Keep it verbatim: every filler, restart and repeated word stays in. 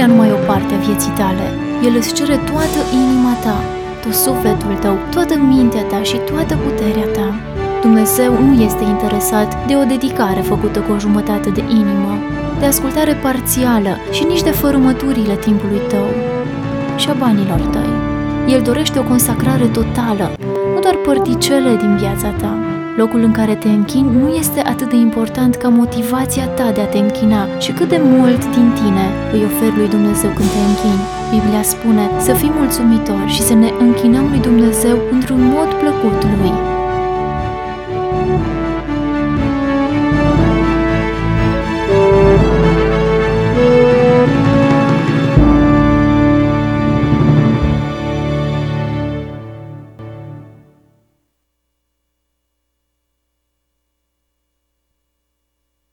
ia numai o parte a vieții tale. El îți cere toată inima ta, tot sufletul tău, toată mintea ta și toată puterea ta. Dumnezeu nu este interesat de o dedicare făcută cu o jumătate de inimă, de ascultare parțială și nici de fărâmăturile timpului tău și a banilor tăi. El dorește o consacrare totală, nu doar părticele din viața ta. Locul în care te închini nu este atât de important ca motivația ta de a te închina și cât de mult din tine îi oferi lui Dumnezeu când te închini. Biblia spune să fim mulțumitori și să ne închinăm lui Dumnezeu într-un mod plăcut lui.